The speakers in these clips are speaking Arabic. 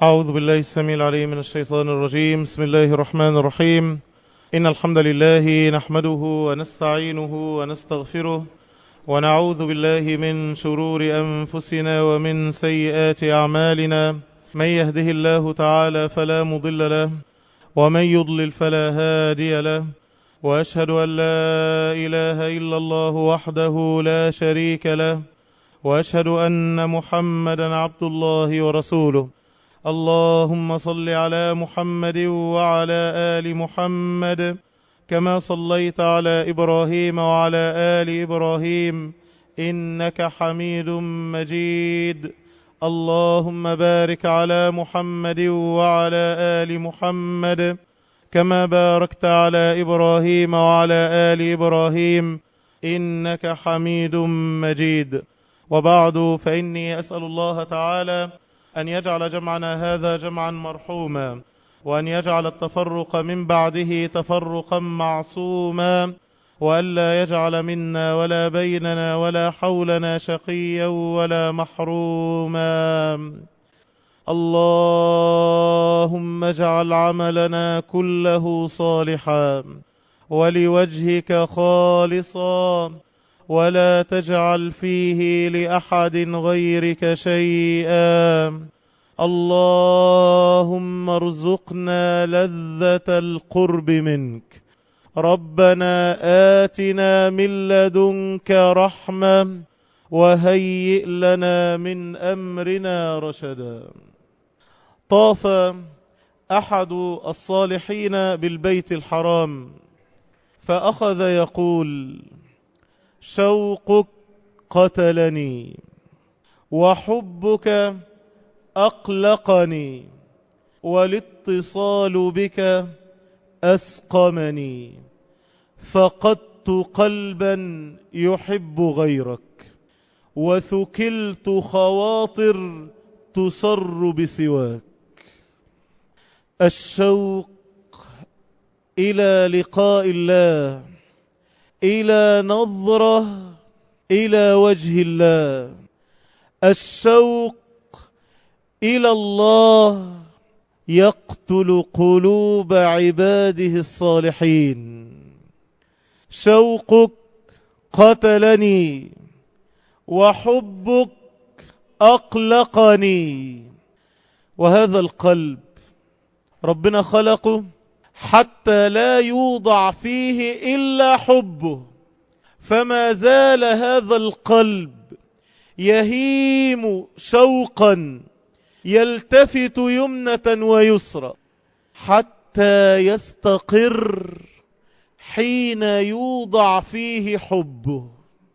أعوذ بالله السميع العليم من الشيطان الرجيم. بسم الله الرحمن الرحيم. إن الحمد لله نحمده ونستعينه ونستغفره ونعوذ بالله من شرور أنفسنا ومن سيئات أعمالنا. من يهده الله تعالى فلا مضل له ومن يضلل فلا هادي له، وأشهد أن لا إله إلا الله وحده لا شريك له، وأشهد أن محمدا عبد الله ورسوله. اللهم صل على محمد وعلى آل محمد كما صليت على إبراهيم وعلى آل إبراهيم إنك حميد مجيد. اللهم بارك على محمد وعلى آل محمد كما باركت على إبراهيم وعلى آل إبراهيم إنك حميد مجيد. وبعد، فإني أسأل الله تعالى أن يجعل جمعنا هذا جمعا مرحوما، وأن يجعل التفرق من بعده تفرقا معصوما، وألا يجعل منا ولا بيننا ولا حولنا شقيا ولا محروما. اللهم اجعل عملنا كله صالحا ولوجهك خالصا، ولا تجعل فيه لأحد غيرك شيئا. اللهم ارزقنا لذة القرب منك. ربنا آتنا من لدنك رحمة وهيئ لنا من أمرنا رشدا. طاف أحد الصالحين بالبيت الحرام فأخذ يقول: شوقك قتلني وحبك أقلقني والاتصال بك أسقمني، فقدت قلبا يحب غيرك وثكلت خواطر تسر بسواك. الشوق إلى لقاء الله، إلى نظرة إلى وجه الله، الشوق إلى الله يقتل قلوب عباده الصالحين. شوقك قتلني وحبك أقلقني. وهذا القلب ربنا خلقه حتى لا يوضع فيه إلا حبه، فما زال هذا القلب يهيم شوقا يلتفت يمنة ويسرى حتى يستقر حين يوضع فيه حبه.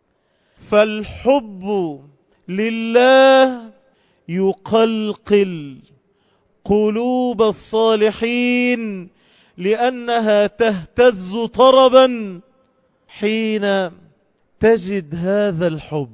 فالحب لله يقلقل قلوب الصالحين، لأنها تهتز طربا حين تجد هذا الحب.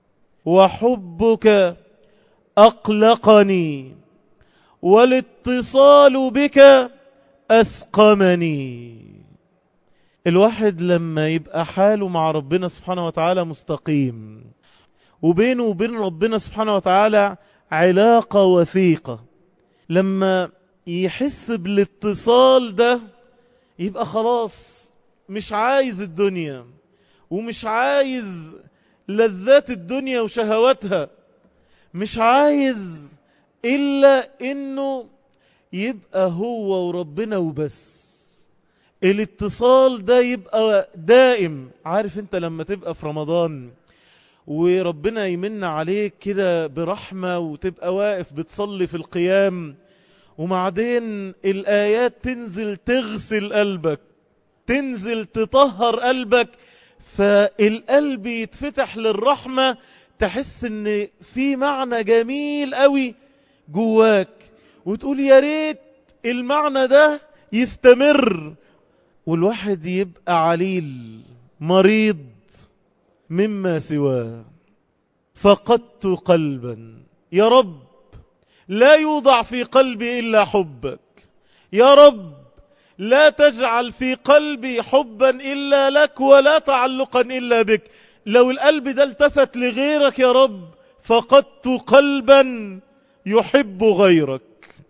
وحبك أقلقني والاتصال بك أسقمني. الواحد لما يبقى حاله مع ربنا سبحانه وتعالى مستقيم، وبينه وبين ربنا سبحانه وتعالى علاقة وثيقة، لما يحس بالاتصال ده يبقى خلاص مش عايز الدنيا ومش عايز لذات الدنيا وشهواتها، مش عايز إلا إنه يبقى هو وربنا وبس. الاتصال ده يبقى دائم. عارف انت لما تبقى في رمضان وربنا يمن عليك كده برحمة وتبقى واقف بتصلي في القيام، وبعدين الآيات تنزل تغسل قلبك، تنزل تطهر قلبك، فالقلب يتفتح للرحمة، تحس ان في معنى جميل قوي جواك، وتقول يا ريت المعنى ده يستمر. والواحد يبقى عليل مريض مما سواه. فقدت قلبا، يا رب لا يوضع في قلبي إلا حبك، يا رب لا تجعل في قلبي حبا إلا لك ولا تعلقا إلا بك. لو القلب ده التفت لغيرك يا رب فقدت قلبا يحب غيرك.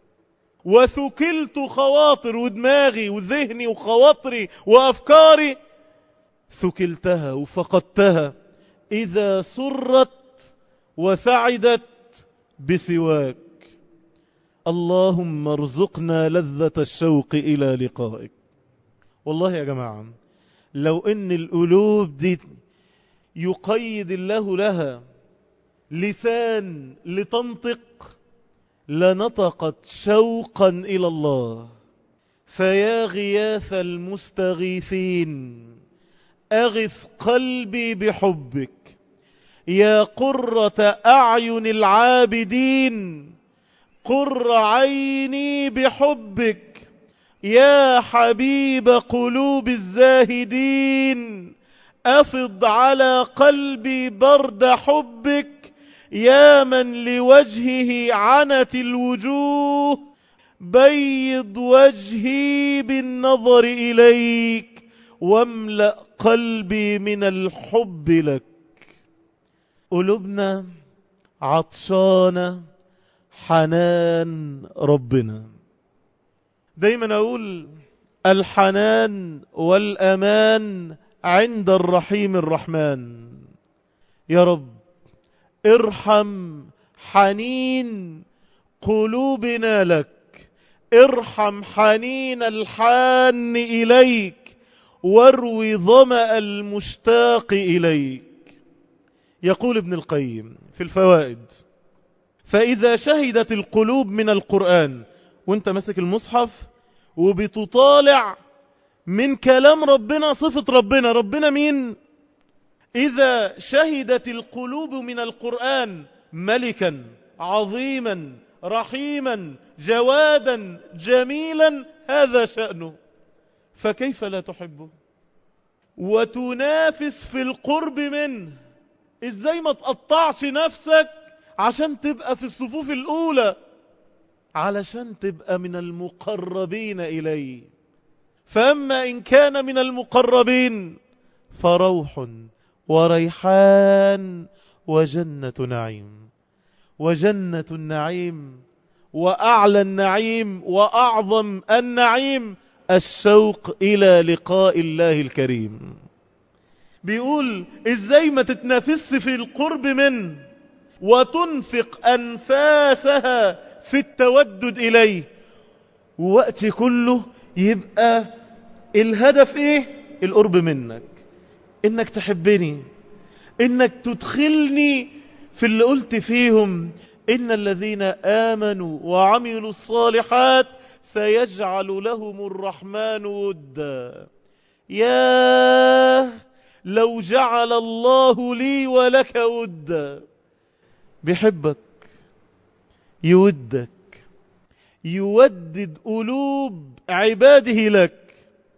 وثكلت خواطر ودماغي وذهني وخواطري وأفكاري ثكلتها وفقدتها إذا سرت وسعدت بسواك. اللهم ارزقنا لذة الشوق إلى لقائك. والله يا جماعة لو إن القلوب دي يقيد الله لها لسان لتنطق لنطقت شوقا إلى الله. فيا غياث المستغيثين أغث قلبي بحبك، يا قرة أعين العابدين قر عيني بحبك، يا حبيب قلوب الزاهدين أفض على قلبي برد حبك، يا من لوجهه عنت الوجوه بيض وجهي بالنظر إليك واملأ قلبي من الحب لك. قلوبنا عطشانة حنان ربنا. دايما أقول الحنان والأمان عند الرحيم الرحمن. يا رب ارحم حنين قلوبنا لك، ارحم حنين الحان إليك، واروي ظمأ المشتاق إليك. يقول ابن القيم في الفوائد: فإذا شهدت القلوب من القرآن، وانت مسك المصحف وبتطالع من كلام ربنا صفة ربنا، ربنا مين؟ إذا شهدت القلوب من القرآن ملكا عظيما رحيما جوادا جميلا، هذا شأنه، فكيف لا تحبه وتنافس في القرب منه؟ ازاي ما تقطعش نفسك عشان تبقى في الصفوف الأولى، علشان تبقى من المقربين إليه؟ فأما إن كان من المقربين فروح وريحان وجنة نعيم. وجنة النعيم وأعلى النعيم وأعظم النعيم الشوق إلى لقاء الله الكريم. بيقول إزاي ما تتنافس في القرب منه وتنفق أنفاسها في التودد إليه، ووقت كله يبقى الهدف إيه؟ القرب منك، إنك تحبني، إنك تدخلني في اللي قلت فيهم إن الذين آمنوا وعملوا الصالحات سيجعل لهم الرحمن ودا. يا لو جعل الله لي ولك ودا. بيحبك، يودك، يودد قلوب عباده لك،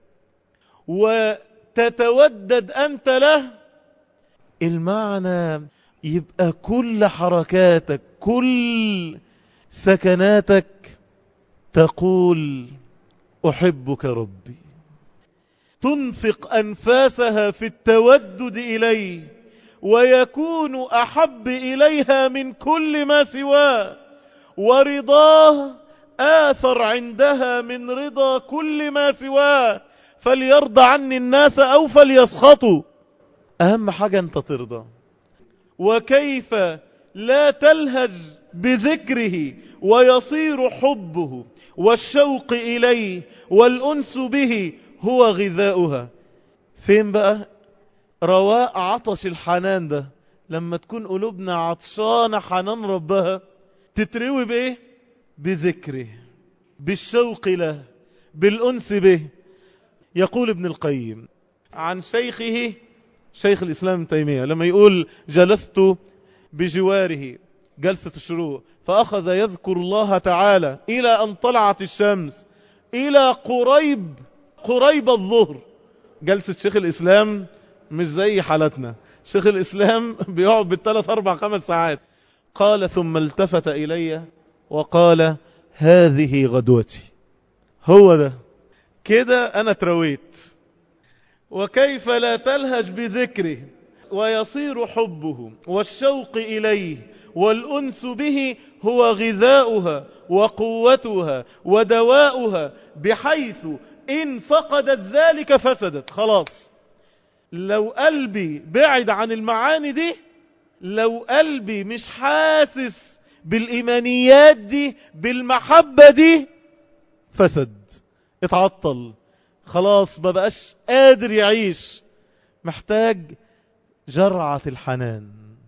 وتتودد أنت له. المعنى يبقى كل حركاتك كل سكناتك تقول أحبك ربي. تنفق أنفاسها في التودد إليه، ويكون أحب إليها من كل ما سواه، ورضاه آثر عندها من رضا كل ما سواه. فليرضى عني الناس أو فليسخطوا، أهم حاجة أنت ترضى. وكيف لا تلهج بذكره ويصير حبه والشوق إليه والأنس به هو غذاؤها. فين بقى رواء عطش الحنان ده؟ لما تكون قلوبنا عطشانة حنان ربها، تتروي بإيه؟ بذكره، بالشوق له، بالأنس به. يقول ابن القيم عن شيخه شيخ الإسلام ابن تيمية لما يقول: جلست بجواره جلسة الشروق فأخذ يذكر الله تعالى إلى أن طلعت الشمس إلى قريب الظهر. جلسة شيخ الإسلام مش زي حالتنا، شيخ الإسلام بيقعد بالثلاث 4 5 ساعات. قال: ثم التفت إلي وقال: هذه غدوتي. هو ده كده أنا ترويت. وكيف لا تلهج بذكره ويصير حبه والشوق إليه والأنس به هو غذاؤها وقوتها ودواؤها، بحيث إن فقدت ذلك فسدت. خلاص، لو قلبي بعد عن المعاني دي، لو قلبي مش حاسس بالإيمانيات دي، بالمحبة دي، فسد، اتعطل، خلاص ما بقاش قادر يعيش. محتاج جرعة الحنان.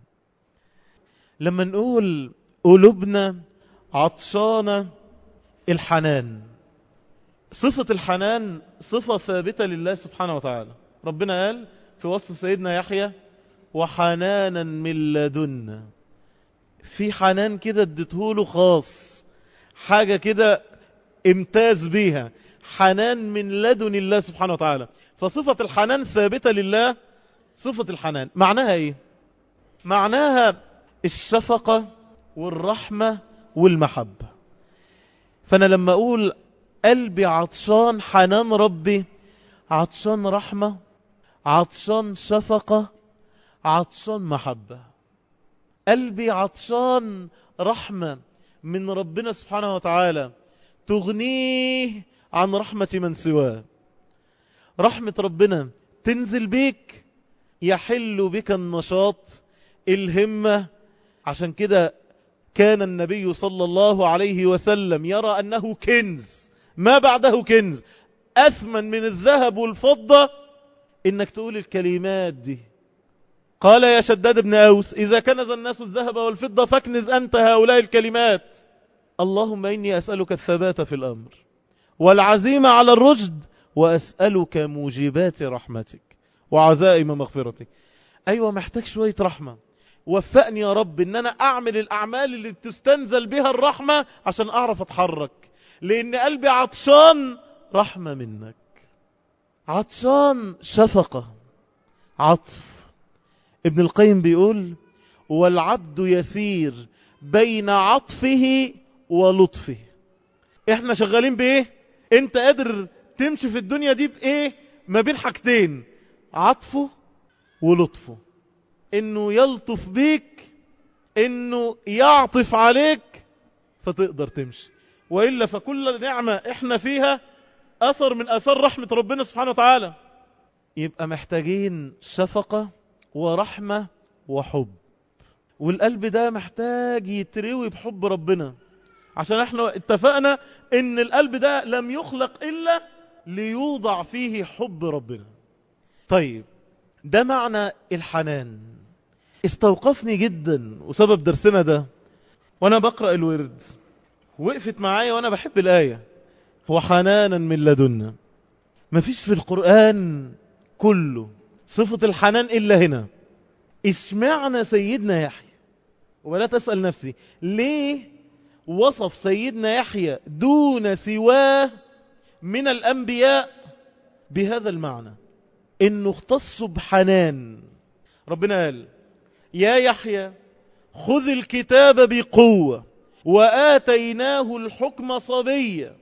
لما نقول قلوبنا عطشانة الحنان، صفة الحنان صفة ثابتة لله سبحانه وتعالى. ربنا قال في وصف سيدنا يحيى: وحنانا من لدنا. في حنان كده اديتهوله خاص، حاجة كده امتاز بيها، حنان من لدن الله سبحانه وتعالى. فصفة الحنان ثابتة لله. صفة الحنان معناها ايه؟ معناها الشفقة والرحمة والمحبة. فأنا لما أقول قلبي عطشان حنان ربي، عطشان رحمة، عطشان شفقة، عطشان محبة. قلبي عطشان رحمة من ربنا سبحانه وتعالى تغنيه عن رحمة من سواه. رحمة ربنا تنزل بيك، يحل بك النشاط، الهمة. عشان كده كان النبي صلى الله عليه وسلم يرى أنه كنز، ما بعده كنز، أثمن من الذهب والفضة، إنك تقول الكلمات دي. قال يا شداد بن أوس: إذا كنز الناس الذهب والفضة فاكنز أنت هؤلاء الكلمات. اللهم إني أسألك الثبات في الأمر والعزيمة على الرشد، وأسألك موجبات رحمتك وعزائم مغفرتك. أيوة، محتاج شوية رحمة. وفقني يا رب إن أنا أعمل الأعمال اللي تستنزل بها الرحمة عشان أعرف أتحرك، لأن قلبي عطشان رحمة منك، عطشان شفقة، عطف. ابن القيم بيقول: والعبد يسير بين عطفه ولطفه. احنا شغالين بايه؟ انت قادر تمشي في الدنيا دي بايه؟ ما بين حاجتين: عطفه ولطفه، انه يلطف بيك، انه يعطف عليك فتقدر تمشي. وإلا فكل نعمة احنا فيها أثر من أثر رحمة ربنا سبحانه وتعالى. يبقى محتاجين شفقة ورحمة وحب، والقلب ده محتاج يتروي بحب ربنا، عشان احنا اتفقنا ان القلب ده لم يخلق إلا ليوضع فيه حب ربنا. طيب، ده معنى الحنان. استوقفني جدا وسبب درسنا ده وانا بقرأ الورد، وقفت معايا وانا بحب الآية: وحنانا من لدنا. مفيش في القرآن كله صفة الحنان إلا هنا. اشمعنى سيدنا يحيى؟ ولا تسأل نفسي ليه وصف سيدنا يحيى دون سواه من الأنبياء بهذا المعنى، إنه اختص بحنان. ربنا قال: يا يحيى خذ الكتاب بقوة وآتيناه الحكم صبيا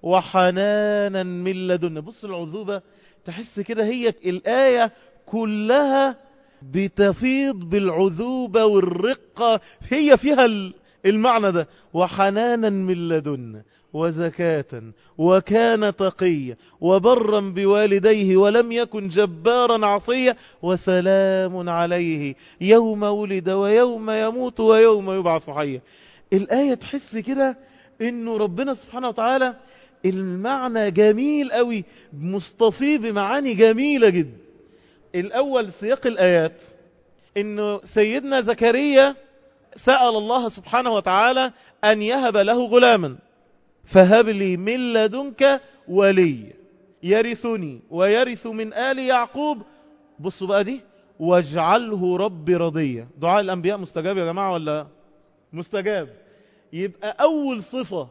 وحنانا من لدنا. بص العذوبة، تحس كده هي الآية كلها بتفيض بالعذوبة والرقة، هي فيها المعنى ده: وحنانا من لدنا وزكاة وكان تقيا وبرا بوالديه ولم يكن جبارا عصيا وسلام عليه يوم ولد ويوم يموت ويوم يبعث حيا. الآية تحس كده إنه ربنا سبحانه وتعالى المعنى جميل قوي، مصطفي بمعاني جميلة جدا. الأول سياق الآيات إنه سيدنا زكريا سأل الله سبحانه وتعالى أن يهب له غلاما، فهب لي من لدنك ولي يرثني ويرث من آل يعقوب. بصوا بقى دي: واجعله ربي رضيا. دعاء الأنبياء مستجاب يا جماعة ولا مستجاب؟ يبقى أول صفة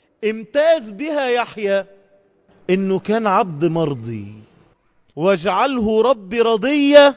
امتاز بها يحيى إنه كان عبد مرضي. واجعله ربي رضيا،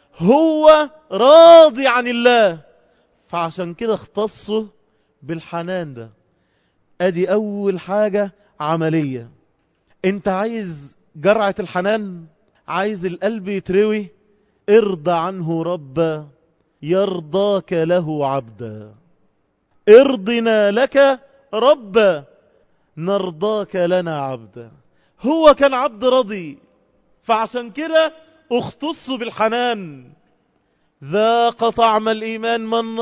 هو راضي عن الله، فعشان كده اختصه بالحنان ده. ادي اول حاجة عملية. انت عايز جرعة الحنان، عايز القلب يتروي، ارضى عنه ربا يرضاك له عبدا. ارضنا لك ربا نرضاك لنا عبدا. هو كان عبد رضي، فعشان كده اختص بالحنان. ذاق طعم الإيمان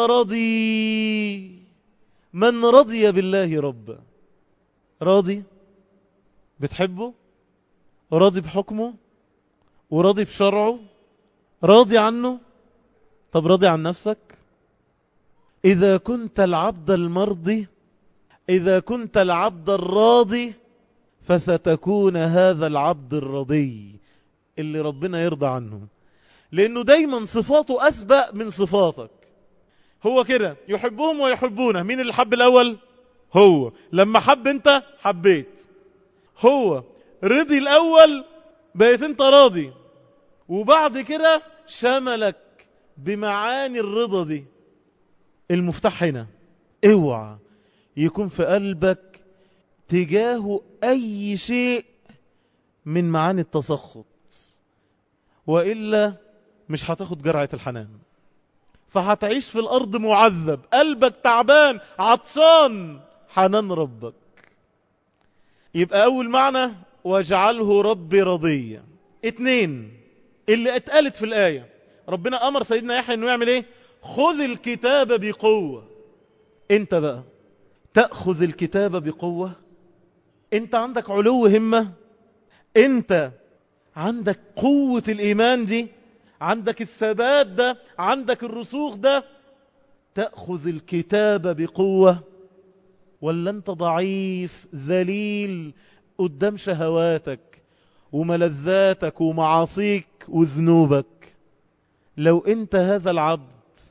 من رضي بالله ربا. راضي بتحبه، راضي بحكمه، وراضي بشرعه، راضي عنه. طب راضي عن نفسك؟ إذا كنت العبد المرضي، إذا كنت العبد الراضي، فستكون هذا العبد الرضي اللي ربنا يرضى عنه، لأنه دايما صفاته أسبق من صفاتك. هو كده يحبهم ويحبونه. مين اللي حب الأول؟ هو. لما حب انت حبيت. هو رضي الأول بقيت انت راضي، وبعد كده شملك بمعاني الرضا دي. المفتاح هنا اوعى يكون في قلبك تجاه أي شيء من معاني التسخط، وإلا مش هتاخد جرعة الحنان، فهتعيش في الأرض معذب، قلبك تعبان عطشان حنان ربك. يبقى أول معنى واجعله ربي رضيا. 2 اللي اتقالت في الآية، ربنا أمر سيدنا يحيى أنه يعمل إيه؟ خذ الكتاب بقوة. انت بقى تأخذ الكتاب بقوة؟ انت عندك علو همة؟ انت عندك قوة الإيمان دي؟ عندك الثبات ده؟ عندك الرسوخ ده؟ تأخذ الكتاب بقوة؟ ولا انت ضعيف ذليل قدام شهواتك وملذاتك ومعاصيك وذنوبك؟ لو انت هذا العبد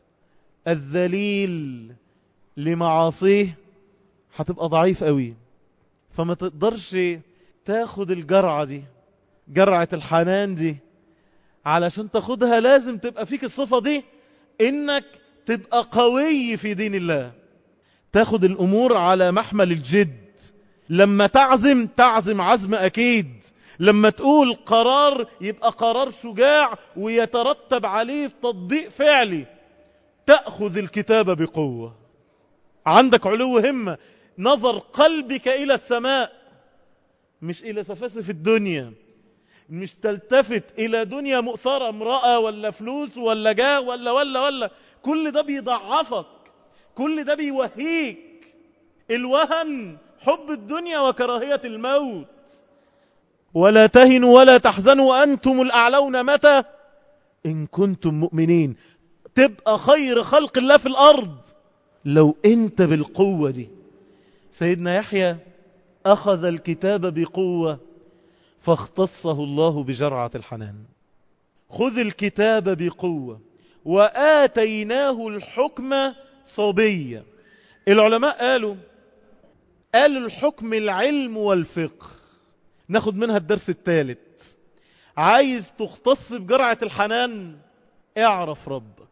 الذليل لمعاصيه هتبقى ضعيف قوي، فما تقدرش تاخد الجرعة دي، جرعة الحنان دي. علشان تاخدها لازم تبقى فيك الصفة دي، انك تبقى قوي في دين الله، تاخد الامور على محمل الجد. لما تعزم عزم اكيد، لما تقول قرار يبقى قرار شجاع ويترتب عليه تطبيق فعلي. تأخذ الكتاب بقوة. عندك علو همة، نظر قلبك إلى السماء مش إلى سفاسف الدنيا، مش تلتفت إلى دنيا مؤثرة، امرأة ولا فلوس ولا جاه ولا كل ده بيضعفك، كل ده بيوهيك. الوهن حب الدنيا وكراهية الموت. ولا تهنوا ولا تحزنوا وأنتم الأعلون متى إن كنتم مؤمنين. تبقى خير خلق الله في الأرض لو أنت بالقوة دي. سيدنا يحيى أخذ الكتاب بقوة فاختصه الله بجرعة الحنان. خذ الكتاب بقوة وآتيناه الحكم صبيا. العلماء قالوا الحكم العلم والفقه. ناخد منها الدرس الثالث. عايز تختص بجرعة الحنان؟ اعرف ربك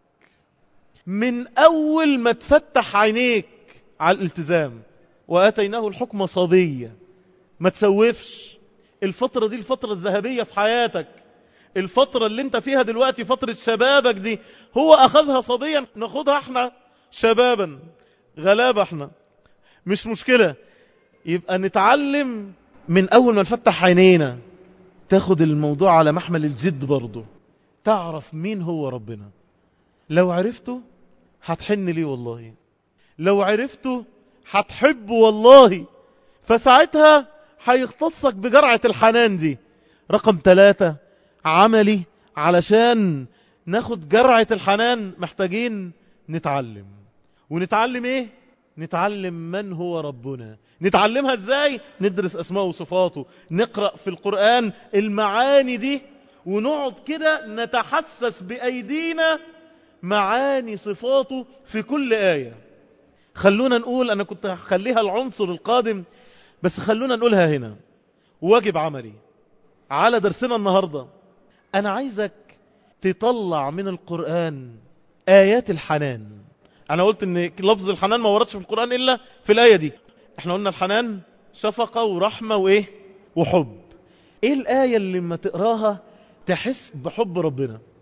من أول ما تفتح عينيك على الالتزام. وآتيناه الحكم صبيا. ما تسوفش. الفترة دي الفترة الذهبية في حياتك، الفترة اللي انت فيها دلوقتي فترة شبابك دي، هو أخذها صبيا، ناخدها احنا شبابا غلابة احنا، مش مشكلة. يبقى نتعلم من أول ما نفتح عينينا، تاخد الموضوع على محمل الجد برضو، تعرف مين هو ربنا. لو عرفته هتحن ليه والله، لو عرفته هتحبه والله، فساعتها هيختصك بجرعة الحنان دي. رقم 3 عملي. علشان ناخد جرعة الحنان محتاجين نتعلم. ونتعلم ايه؟ نتعلم من هو ربنا. نتعلمها ازاي؟ ندرس اسماءه وصفاته، نقرأ في القرآن المعاني دي، ونقعد كده نتحسس بأيدينا معاني صفاته في كل آية. خلونا نقول، أنا كنت هخليها العنصر القادم بس خلونا نقولها هنا، واجب عملي على درسنا النهاردة. أنا عايزك تطلع من القرآن آيات الحنان. أنا قلت إن لفظ الحنان ما وردش في القرآن إلا في الآية دي. احنا قلنا الحنان شفقة ورحمة وإيه وحب. إيه الآية اللي لما تقراها تحس بحب ربنا؟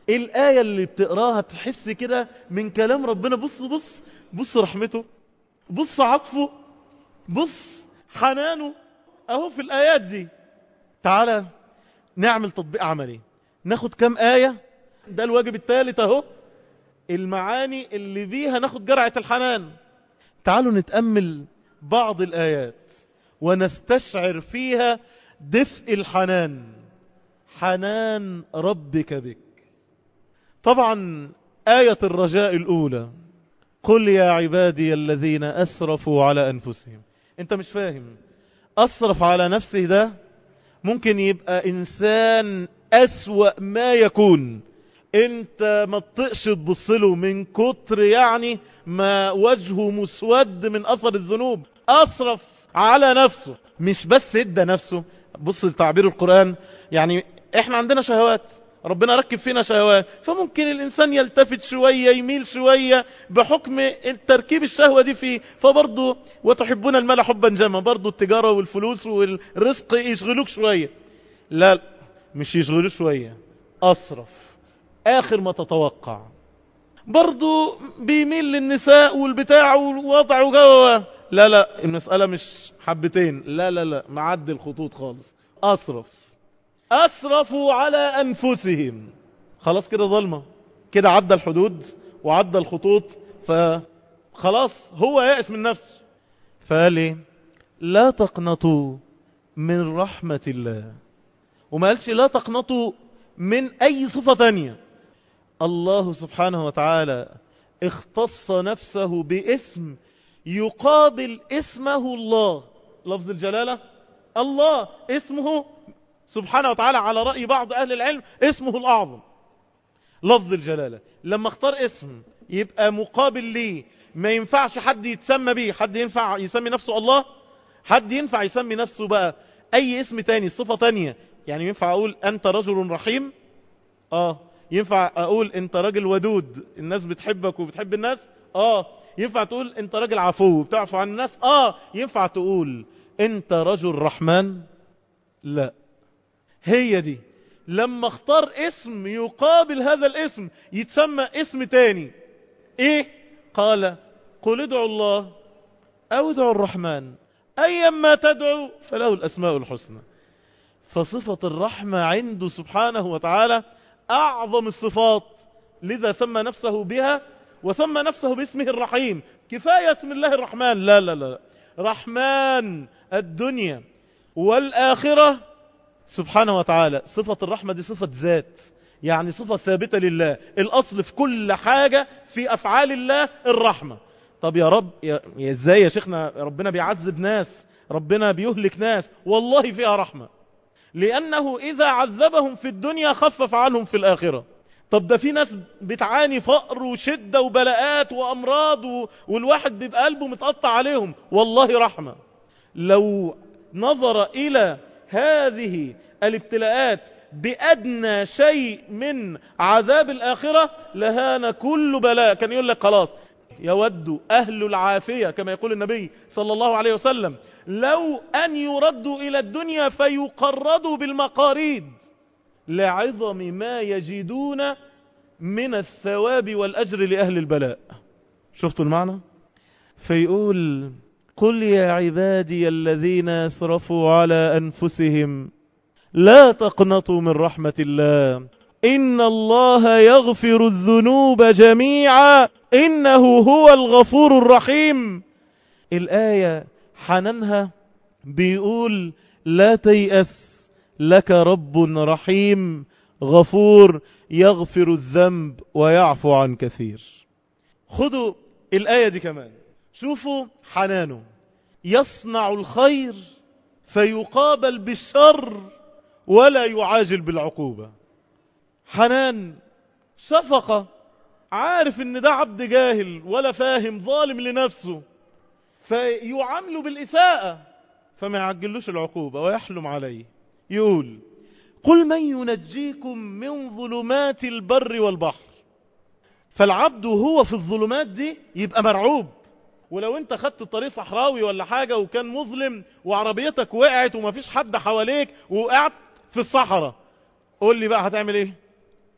الآية اللي بتقراها تحس كده من كلام ربنا. بص بص بص رحمته، بص عطفه، بص حنانه اهو في الآيات دي. تعالى نعمل تطبيق عملي، ناخد كم آية، ده الواجب الثالث اهو، المعاني اللي بيها ناخد جرعة الحنان. تعالوا نتأمل بعض الآيات ونستشعر فيها دفء الحنان، حنان ربك بك. طبعا آية الرجاء الأولى، قل يا عبادي الذين أسرفوا على أنفسهم. انت مش فاهم، أسرف على نفسه ده ممكن يبقى إنسان أسوأ ما يكون، انت ما تطقش تبصله من كتر يعني ما وجهه مسود من أثر الذنوب. أسرف على نفسه، مش بس ادى نفسه. بص لتعبير القرآن، يعني احنا عندنا شهوات، ربنا ركب فينا شهوات، فممكن الإنسان يلتفت شوية، يميل شوية بحكم التركيب الشهوة دي فيه. فبرضه وتحبون المال حبا جما، برضه التجارة والفلوس والرزق يشغلوك شوية. لا مش يشغلوك شوية، أسرف آخر ما تتوقع. برضه بيميل للنساء والبتاع والوضع وجوه. لا المسألة مش حبتين، لا معدي الخطوط خالص. أسرفوا على أنفسهم، خلاص كده ظلمة، كده عدى الحدود وعدى الخطوط، فخلاص هو يأس من نفسه. فقال لي لا تقنطوا من رحمة الله، وما قالش لا تقنطوا من أي صفة تانية. الله سبحانه وتعالى اختص نفسه باسم يقابل اسمه الله، لفظ الجلالة. الله اسمه سبحانه وتعالى على رأي بعض أهل العلم اسمه الأعظم، لفظ الجلالة. لما اختار اسم يبقى مقابل ليه، ما ينفعش حد يتسمى بيه. حد ينفع يسمي نفسه الله؟ حد ينفع يسمي نفسه بقى أي اسم تاني، صفة تانية؟ يعني ينفع أقول أنت رجل رحيم؟ ينفع أقول أنت راجل ودود، الناس بتحبك وبتحب الناس؟ ينفع تقول أنت راجل عفو بتعفو عن الناس؟ ينفع تقول أنت رجل رحمن؟ لا. هي دي لما اختار اسم يقابل هذا الاسم يتسمى اسم تاني. ايه؟ قال قل ادعوا الله او ادعوا الرحمن ايما تدعوا فله الاسماء الحسنى. فصفة الرحمة عنده سبحانه وتعالى اعظم الصفات، لذا سمى نفسه بها وسمى نفسه باسمه الرحيم. كفاية اسم الله الرحمن؟ لا، رحمن الدنيا والآخرة سبحانه وتعالى. صفة الرحمة دي صفة ذات، يعني صفة ثابتة لله، الأصل في كل حاجة في أفعال الله الرحمة. طب يا رب ازاي يا شيخنا ربنا بيعذب ناس، ربنا بيهلك ناس؟ والله فيها رحمة، لأنه إذا عذبهم في الدنيا خفف عنهم في الآخرة. طب ده في ناس بتعاني فقر وشدة وبلاءات وأمراض والواحد بيبقى قلبه متقطع عليهم، والله رحمة. لو نظر إلى هذه الابتلاءات بأدنى شيء من عذاب الآخرة لهان كل بلاء. كان يقول لك خلاص يود أهل العافية كما يقول النبي صلى الله عليه وسلم لو أن يردوا إلى الدنيا فيقرضوا بالمقاريد لعظم ما يجدون من الثواب والأجر لأهل البلاء. شفتوا المعنى؟ فيقول قل يا عبادي الذين اسرفوا على أنفسهم لا تقنطوا من رحمة الله إن الله يغفر الذنوب جميعا إنه هو الغفور الرحيم. الآية حننها بيقول لا تيأس لك رب رحيم غفور يغفر الذنب ويعفو عن كثير. خذوا الآية دي كمان، شوفوا حنانه، يصنع الخير فيقابل بالشر ولا يعاجل بالعقوبة. حنان، شفقة، عارف ان ده عبد جاهل ولا فاهم ظالم لنفسه فيعامله بالإساءة فما يعجلوش العقوبة ويحلم عليه. يقول قل من ينجيكم من ظلمات البر والبحر. فالعبد وهو في الظلمات دي يبقى مرعوب. ولو انت خدت طريق صحراوي ولا حاجة وكان مظلم وعربيتك وقعت وما فيش حد حواليك وقعت في الصحراء، قول لي بقى هتعمل ايه؟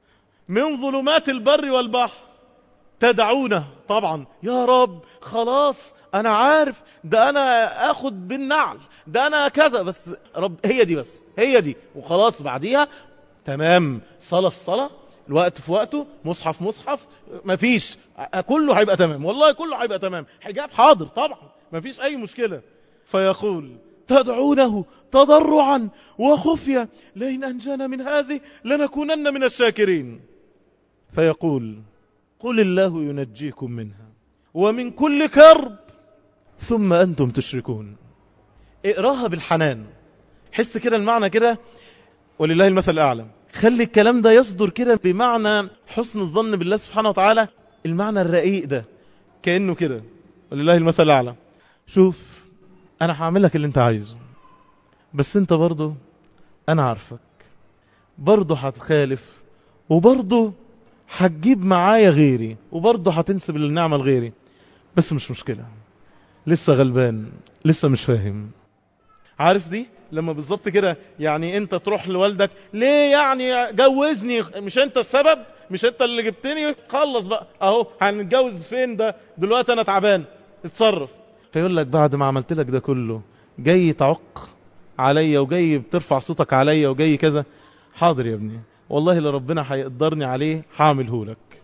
من ظلمات البر والبحر تدعونه. طبعا يا رب خلاص أنا عارف، ده أنا أخد بالنعل، ده أنا كذا، بس رب هي دي، بس هي دي وخلاص. بعديها تمام، صلاة في صلاة، الوقت في وقته، مصحف مصحف، مفيش، كله هيبقى تمام، والله كله هيبقى تمام، حجاب حاضر طبعا، مفيش أي مشكلة. فيقول تدعونه تضرعا وخفية لئن أنجانا من هذه لنكونن من الشاكرين. فيقول قل الله ينجيكم منها ومن كل كرب ثم أنتم تشركون. اقراها بالحنان، حس كده المعنى كده، ولله المثل الأعلى. خلي الكلام ده يصدر كده بمعنى حسن الظن بالله سبحانه وتعالى، المعنى الرقيق ده كأنه كده ولله المثل الأعلى. شوف أنا هعمل لك اللي أنت عايزه، بس أنت برضو أنا عارفك، برضو هتخالف، وبرضو هتجيب معايا غيري، وبرضو هتنسب النعمة لغيري، بس مش مشكلة، لسه غلبان، لسه مش فاهم. عارف دي لما بالظبط كده يعني انت تروح لوالدك، ليه يعني جوزني، مش انت السبب، مش انت اللي جبتني، خلص بقى اهو هنتجوز فين ده دلوقتي، انا تعبان اتصرف. فيقول لك بعد ما عملت لك ده كله جاي تعق عليا، وجاي بترفع صوتك عليا، وجاي كذا، حاضر يا ابني والله اللي ربنا هيقدرني عليه هعمله لك.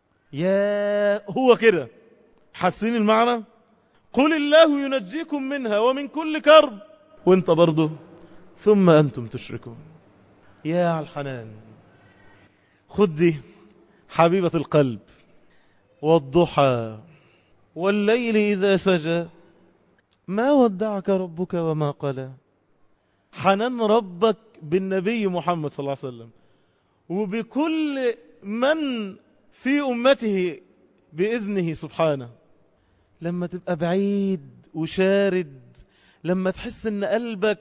يا هو كده، حاسين المعنى؟ قل الله ينجيكم منها ومن كل كرب وانت برضه ثم أنتم تشركون. يا على الحنان. خد دي حبيبة القلب، والضحى والليل إذا سجى ما ودعك ربك وما قلى. حنان ربك بالنبي محمد صلى الله عليه وسلم وبكل من في أمته بإذنه سبحانه. لما تبقى بعيد وشارد، لما تحس ان قلبك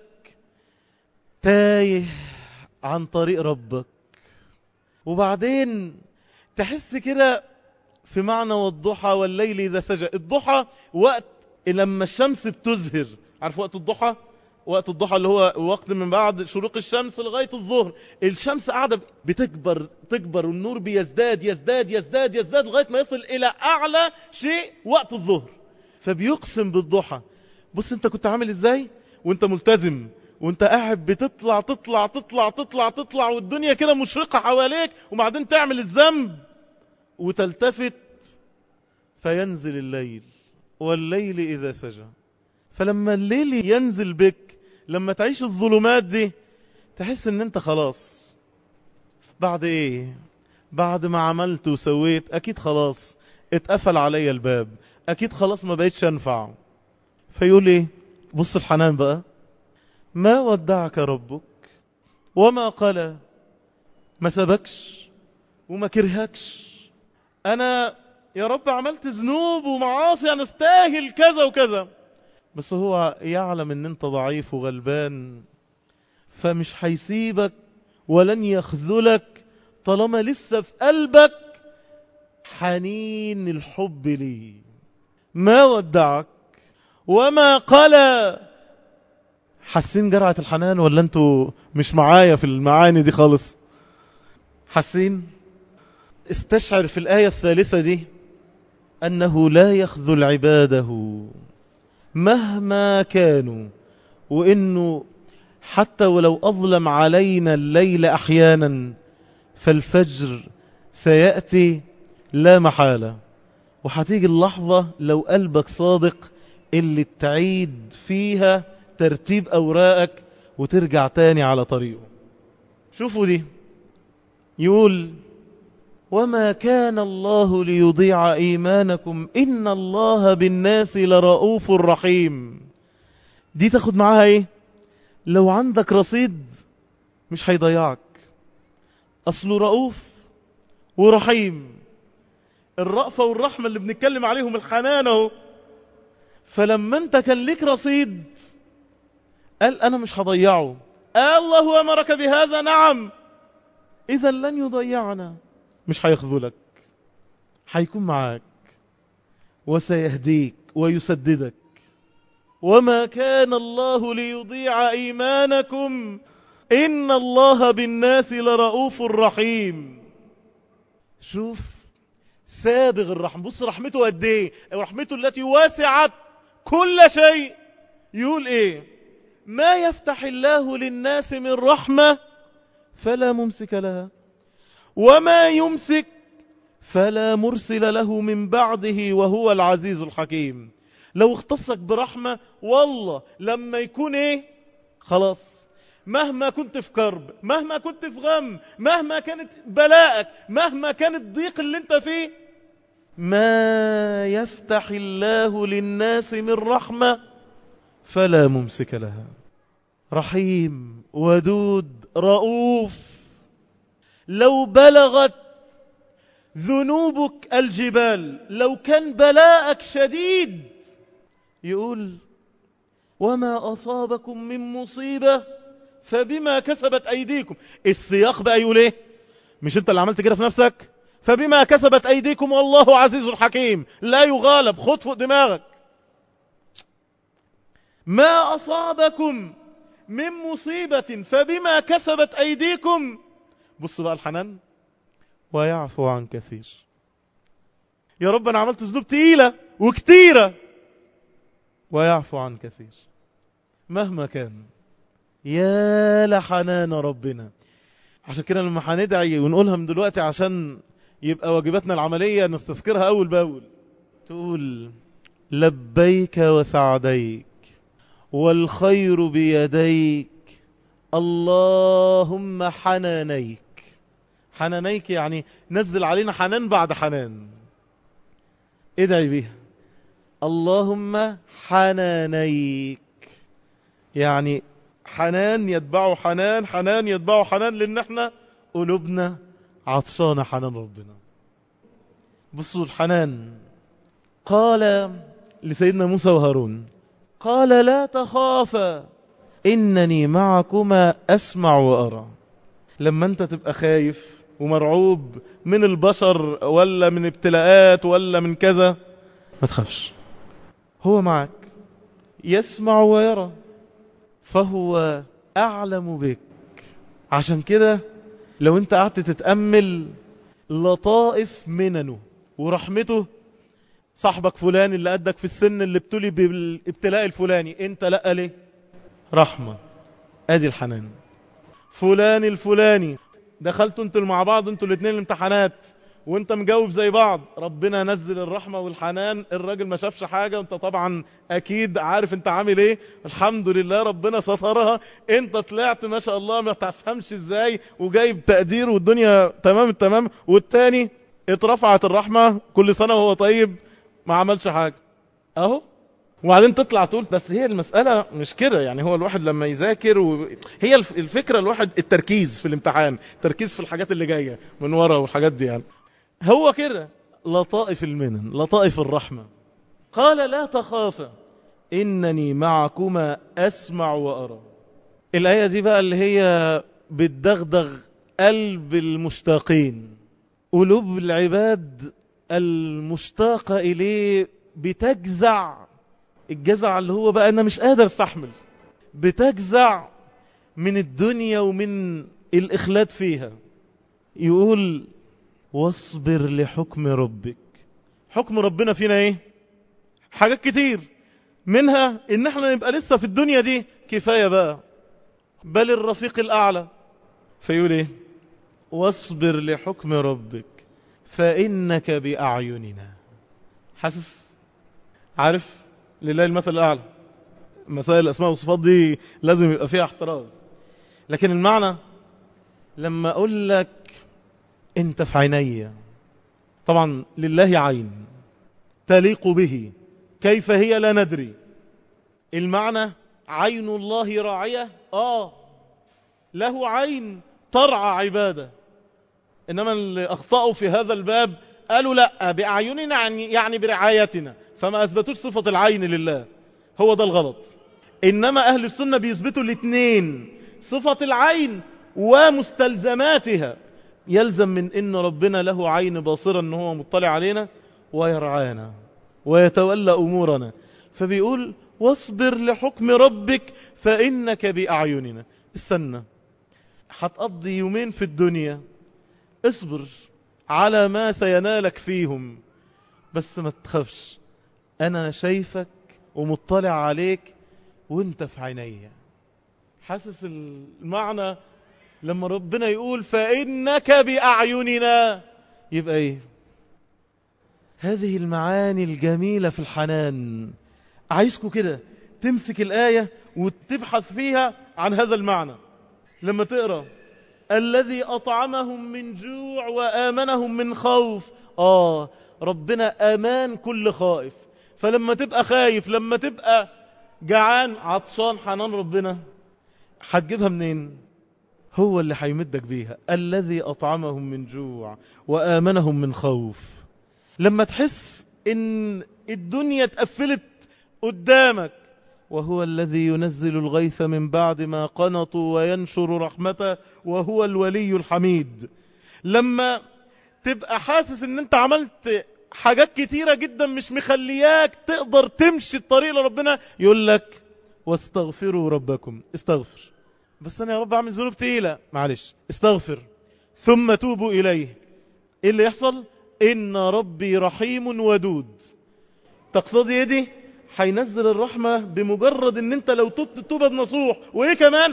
تايه عن طريق ربك، وبعدين تحس كده في معنى والضحى والليل إذا سجى. الضحى وقت لما الشمس بتزهر، عارف وقت الضحى؟ وقت الضحى اللي هو وقت من بعد شروق الشمس لغاية الظهر، الشمس قاعدة بتكبر تكبر، والنور بيزداد يزداد يزداد يزداد لغاية ما يصل إلى أعلى شيء وقت الظهر. فبيقسم بالضحى. بص انت كنت عامل ازاي وانت ملتزم، وانت قاعد بتطلع تطلع تطلع تطلع تطلع، والدنيا كده مشرقة حواليك، وبعدين تعمل الذنب وتلتفت فينزل الليل والليل إذا سجى. فلما الليل ينزل بك، لما تعيش الظلمات دي، تحس ان انت خلاص بعد ايه، بعد ما عملت وسويت اكيد خلاص اتقفل علي الباب، اكيد خلاص ما بقيتش انفع. فيقول ايه؟ بص الحنان بقى، ما ودعك ربك وما قلى. ما سبكش وما كرهكش. انا يا رب عملت ذنوب ومعاصي، انا استاهل كذا وكذا، بس هو يعلم ان انت ضعيف وغلبان، فمش هيسيبك ولن يخذلك طالما لسه في قلبك حنين الحب لي. ما ودعك وما قلى. حاسين جرعة الحنان ولا انتوا مش معايا في المعاني دي خالص؟ حاسين؟ استشعر في الآية الثالثة دي أنه لا يخذل عباده مهما كانوا، وإنه حتى ولو أظلم علينا الليل أحيانا فالفجر سيأتي لا محالة، وحتيجي اللحظة لو قلبك صادق اللي تعيد فيها ترتيب أوراقك وترجع تاني على طريقه. شوفوا دي، يقول وما كان الله ليضيع إيمانكم إن الله بالناس لرؤوف رحيم. دي تاخد معاها ايه؟ لو عندك رصيد مش هيضيعك، أصله رؤوف ورحيم. الرأفة والرحمة اللي بنتكلم عليهم الحنان اهو. فلما انت كان لك رصيد قال أنا مش هضيعه. الله أمرك بهذا، نعم، إذا لن يضيعنا، مش هيخذلك، هيكون معاك وسيهديك ويسددك. وما كان الله ليضيع إيمانكم إن الله بالناس لرؤوف رحيم. شوف سابغ الرحمة، بص رحمته قد ايه، رحمته التي واسعت كل شيء. يقول ايه؟ ما يفتح الله للناس من رحمة فلا ممسك لها، وما يمسك فلا مرسل له من بعده، وهو العزيز الحكيم. لو اختصك برحمة والله لما يكون ايه خلاص، مهما كنت في كرب، مهما كنت في غم، مهما كانت بلاءك، مهما كان الضيق اللي انت فيه، ما يفتح الله للناس من رحمة فلا ممسك لها. رحيم ودود رؤوف. لو بلغت ذنوبك الجبال، لو كان بلاءك شديد، يقول وما أصابكم من مصيبة فبما كسبت أيديكم. السياق بقى يقول ايه؟ مش انت اللي عملت كده في نفسك؟ فبما كسبت أيديكم والله عزيز حكيم، لا يغالب، خد فوق دماغك. ما أصابكم من مصيبة فبما كسبت أيديكم. بص بقى الحنان، ويعفو عن كثير. يا رب أنا عملت ذنوب تقيلة وكتيرة، ويعفو عن كثير مهما كان. يا لحنان ربنا. عشان كده لما هندعي ونقولها من دلوقتي عشان يبقى واجباتنا العملية نستذكرها أول بأول، تقول لبيك وسعديك والخير بيديك اللهم حنانيك. حنانيك يعني نزل علينا حنان بعد حنان. ادعي بيها اللهم حنانيك، يعني حنان يتبعه حنان، حنان يتبعه حنان، لأن احنا قلوبنا عطشانة حنان ربنا. بصوا الحنان. قال لسيدنا موسى وهارون قال لا تخافا إنني معكما أسمع وأرى. لما أنت تبقى خايف ومرعوب من البشر ولا من ابتلاءات ولا من كذا، ما تخافش، هو معك يسمع ويرى، فهو أعلم بك. عشان كده لو أنت قعدت تتأمل لطائف مننه ورحمته، صاحبك فلان اللي قدك في السن اللي ابتلي بالابتلاء الفلاني، انت لأ ليه؟ رحمة، ادي الحنان. فلان الفلاني دخلتوا انتوا مع بعض انتوا الاثنين الامتحانات وانت مجاوب زي بعض، ربنا نزل الرحمة والحنان. الراجل ما شافش حاجة وانت طبعا اكيد عارف انت عامل ايه، الحمد لله ربنا سترها، انت طلعت ما شاء الله ما تفهمش ازاي وجايب تقدير والدنيا تمام التمام، والتاني اترفعت الرحمة كل سنة وهو طيب ما عملش حاجة اهو. وبعدين تطلع تقول بس هي المسألة مش كده، يعني هو الواحد لما يذاكر هي الفكرة الواحد التركيز في الامتحان، التركيز في الحاجات اللي جاية من ورا والحاجات دي، يعني هو كده لطائف المنن، لطائف الرحمة. قال لا تخافا إنني معكما أسمع وأرى. الآية دي بقى اللي هي بتدغدغ قلب المشتاقين، قلوب العباد المشتاقة إليه بتجزع، الجزع اللي هو بقى أنا مش قادر استحمل، بتجزع من الدنيا ومن الإخلاد فيها. يقول واصبر لحكم ربك. حكم ربنا فينا ايه؟ حاجات كتير، منها ان احنا نبقى لسه في الدنيا دي كفاية بقى، بل الرفيق الأعلى. فيقول ايه؟ واصبر لحكم ربك فإنك بأعيننا. حاسس؟ عارف لله المثل الأعلى، مسائل الأسماء والصفات دي لازم يبقى فيها احتراز، لكن المعنى لما أقول لك أنت في عيني، طبعا لله عين تليق به، كيف هي لا ندري. المعنى عين الله راعية، له عين ترعى عباده. إنما اللي أخطأوا في هذا الباب قالوا لا بأعيننا يعني برعايتنا، فما أثبتوش صفة العين لله، هو ده الغلط. إنما أهل السنة بيثبتوا الاثنين، صفة العين ومستلزماتها. يلزم من إن ربنا له عين باصرة، إنه هو مطلع علينا ويرعانا ويتولى أمورنا. فبيقول واصبر لحكم ربك فإنك بأعيننا. استنى، هتقضي يومين في الدنيا، اصبر على ما سينالك فيهم، بس ما تخافش، أنا شايفك ومطلع عليك وانت في عيني. حاسس المعنى لما ربنا يقول فإنك بأعيننا؟ يبقى ايه هذه المعاني الجميلة في الحنان. عايزكم كده تمسك الآية وتبحث فيها عن هذا المعنى. لما تقرأ الذي أطعمهم من جوع وآمنهم من خوف، ربنا أمان كل خائف. فلما تبقى خايف، لما تبقى جعان عطشان، حنان ربنا هتجيبها منين؟ هو اللي هيمدك بيها. الذي أطعمهم من جوع وآمنهم من خوف. لما تحس ان الدنيا اتقفلت قدامك، وهو الذي ينزل الغيث من بعد ما قنطوا وينشر رحمته وهو الولي الحميد. لما تبقى حاسس ان انت عملت حاجات كتيرة جدا مش مخلياك تقدر تمشي الطريق لربنا، يقول لك واستغفروا ربكم. استغفر، بس انا يا رب اعمل ذنوب تقيلة، معلش استغفر ثم توبوا اليه. ايه اللي يحصل؟ ان ربي رحيم ودود. تقتضي يدي هينزل الرحمة بمجرد ان انت لو تبت توبة نصوح. وايه كمان؟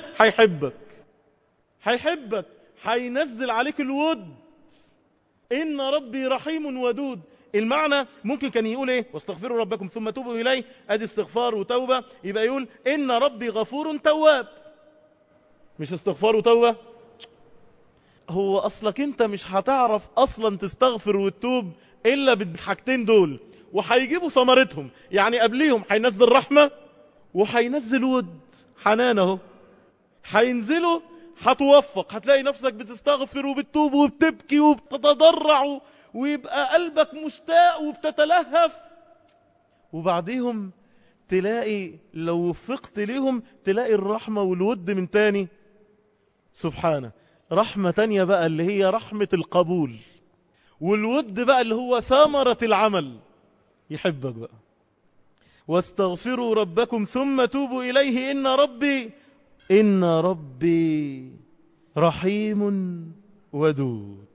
هيحبك، هينزل عليك الود. ان ربي رحيم ودود. المعنى ممكن كان يقول ايه؟ واستغفروا ربكم ثم توبوا اليه، ادي استغفار وتوبة. يبقى يقول ان ربي غفور تواب، مش استغفار وتوبة. هو اصلك انت مش هتعرف اصلا تستغفر وتتوب الا بالحاجتين دول، وهيجيبوا ثمرتهم. يعني قبليهم هينزل رحمة وهينزل ود، حنانه هينزلوا، هتوفق، هتلاقي نفسك بتستغفر وبتتوب وبتبكي وبتتضرع ويبقى قلبك مشتاق وبتتلهف. وبعديهم تلاقي لو وفقت ليهم تلاقي الرحمة والود من تاني. سبحانه. رحمة تانية بقى اللي هي رحمة القبول، والود بقى اللي هو ثمرة العمل. يحبك بقى. واستغفروا ربكم ثم توبوا إليه إن ربي رحيم ودود.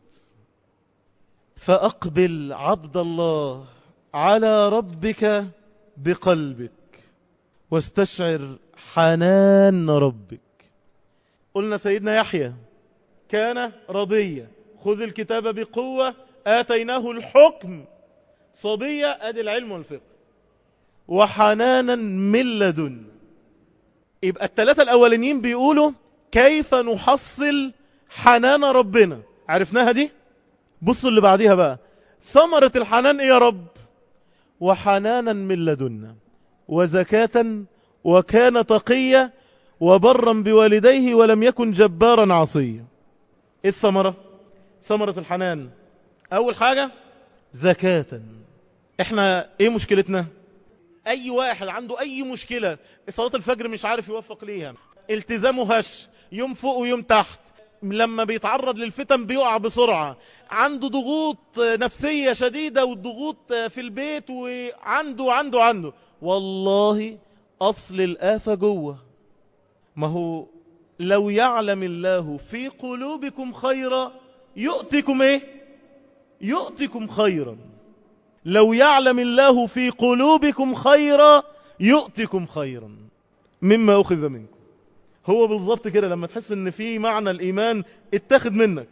فأقبل عبد الله على ربك بقلبك واستشعر حنان ربك. قلنا سيدنا يحيى كان رضيا، خذ الكتاب بقوة، آتيناه الحكم صبية، أدي العلم والفقه، وحنانا من لدن. يبقى الثلاثة الأولانيين بيقولوا كيف نحصل حنان ربنا، عرفناها دي. بصوا اللي بعديها بقى، ثمرة الحنان إيه يا رب؟ وحنانا من لدنا وزكاة وكان تقيا وبرا بوالديه ولم يكن جبارا عصيا. إيه الثمرة؟ ثمرة الحنان أول حاجة زكاة. إحنا إيه مشكلتنا؟ أي واحد عنده أي مشكلة، صلاة الفجر مش عارف يوفق ليها، التزامه هش، يوم فوق ويوم تحت، لما بيتعرض للفتن بيقع بسرعة، عنده ضغوط نفسية شديدة والضغوط في البيت، وعنده والله أصل الآفة جوه. ما هو لو يعلم الله في قلوبكم خيرا يؤتكم إيه؟ يؤتكم خيرا. لو يعلم الله في قلوبكم خيرا يؤتكم خيرا مما أخذ منكم. هو بالضبط كده. لما تحس ان في معنى الإيمان اتخذ منك،